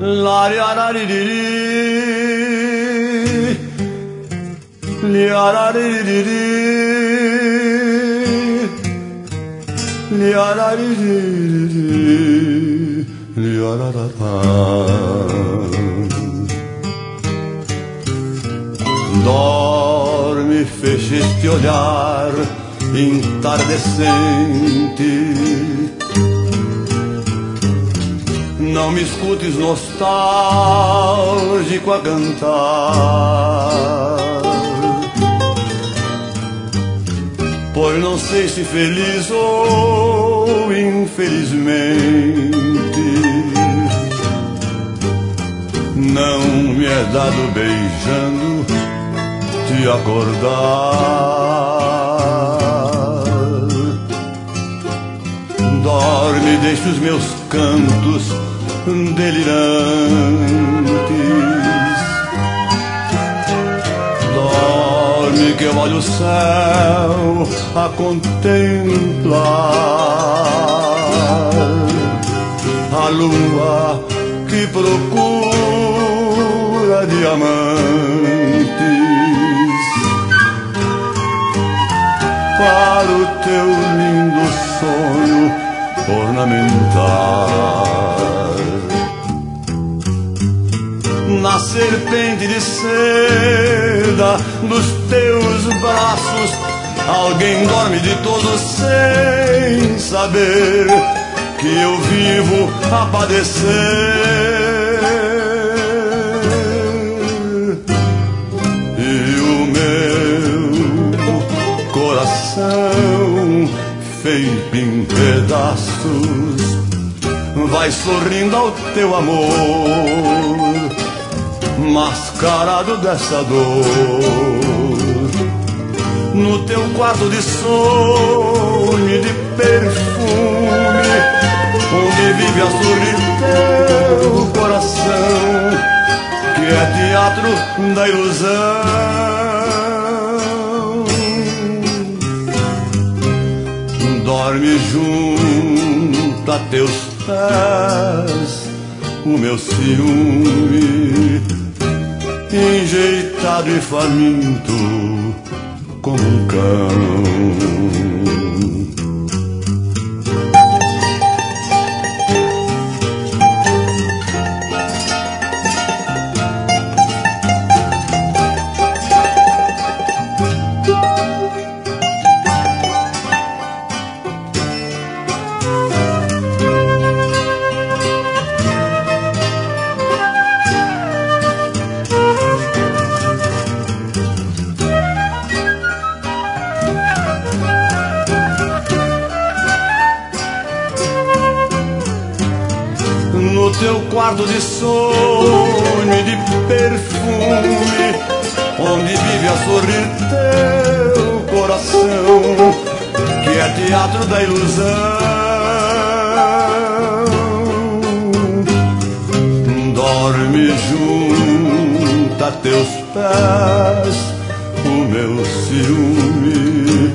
Lariaraririri, liaraririri, liaraririri, liararara. Dorme, fecha este olhar entardecente. Não me escutes nostálgico a cantar, pois não sei se feliz ou infelizmente não me é dado beijando te acordar. Dorme, deixa os meus cantos delirantes. Dorme que eu olho o céu a contemplar a lua que procura diamantes para o teu lindo sonho ornamentar. Na serpente de seda dos teus braços, alguém dorme de todo sem saber que eu vivo a padecer. E o meu coração, feito em pedaços, vai sorrindo ao teu amor, mascarado dessa dor. No teu quarto de sonho e de perfume, onde vive a sorrir teu coração, que é teatro da ilusão. Dorme junto a teus pés o meu ciúme, enjeitado e faminto como um cão. No teu quarto de sonho e de perfume, onde vive a sorrir teu coração, que é teatro da ilusão. Dorme junto a teus pés o meu ciúme,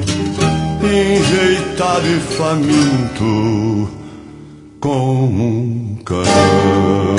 enjeitado e faminto como um cão.